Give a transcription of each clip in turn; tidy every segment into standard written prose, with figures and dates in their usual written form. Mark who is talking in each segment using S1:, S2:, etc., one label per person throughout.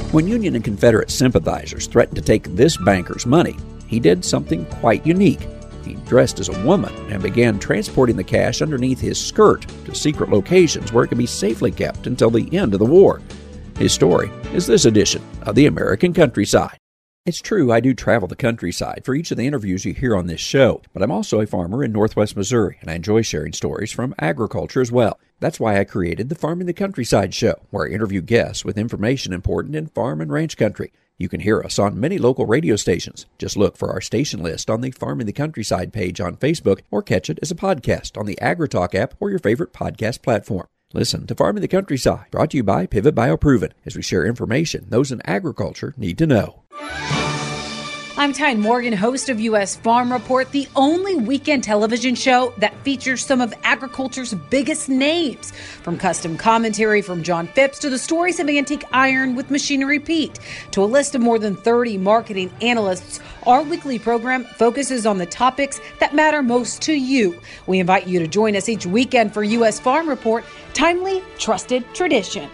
S1: When Union and Confederate sympathizers threatened to take this banker's money, he did something quite unique. He dressed as a woman and began transporting the cash underneath his skirt to secret locations where it could be safely kept until the end of the war. His story is this edition of The American Countryside. It's true, I do travel the countryside for each of the interviews you hear on this show, but I'm also a farmer in northwest Missouri, and I enjoy sharing stories from agriculture as well. That's why I created the Farming the Countryside show, where I interview guests with information important in farm and ranch country. You can hear us on many local radio stations. Just look for our station list on the Farming the Countryside page on Facebook, or catch it as a podcast on the AgriTalk app or your favorite podcast platform. Listen to Farming the Countryside, brought to you by Pivot BioProven, as we share information those in agriculture need to know.
S2: I'm Tyne Morgan, host of U.S. Farm Report, the only weekend television show that features some of agriculture's biggest names. From custom commentary from John Phipps to the stories of Antique Iron with Machinery Pete to a list of more than 30 marketing analysts, our weekly program focuses on the topics that matter most to you. We invite you to join us each weekend for U.S. Farm Report, timely, trusted tradition.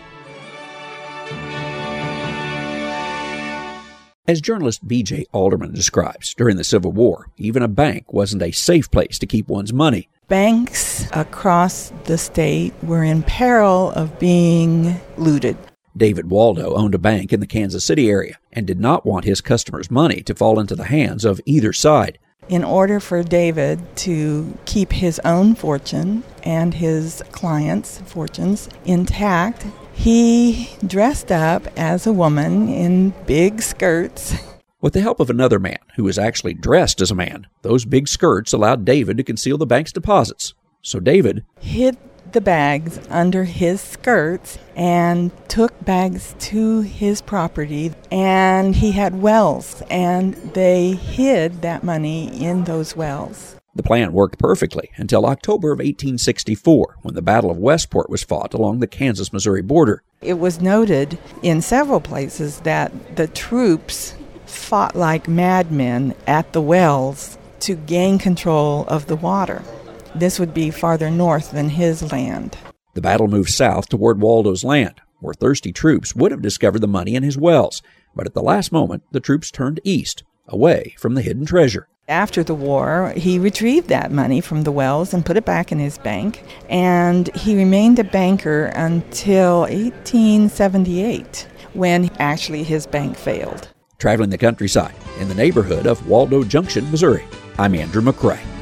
S1: As journalist B.J. Alderman describes, during the Civil War, even a bank wasn't a safe place to keep one's money.
S3: Banks across the state were in peril of being looted.
S1: David Waldo owned a bank in the Kansas City area and did not want his customers' money to fall into the hands of either side.
S3: In order for David to keep his own fortune and his clients' fortunes intact, he dressed up as a woman in big skirts.
S1: With the help of another man who was actually dressed as a man, those big skirts allowed David to conceal the bank's deposits. So David
S3: hid the bags under his skirts and took bags to his property, and he had wells, and they hid that money in those wells.
S1: The plan worked perfectly until October of 1864, when the Battle of Westport was fought along the Kansas-Missouri border.
S3: It was noted in several places that the troops fought like madmen at the wells to gain control of the water. This would be farther north than his land.
S1: The battle moved south toward Waldo's land, where thirsty troops would have discovered the money in his wells. But at the last moment, the troops turned east, away from the hidden treasure.
S3: After the war, he retrieved that money from the wells and put it back in his bank, and he remained a banker until 1878, when actually his bank failed.
S1: Traveling the countryside in the neighborhood of Waldo Junction, Missouri, I'm Andrew McCrae.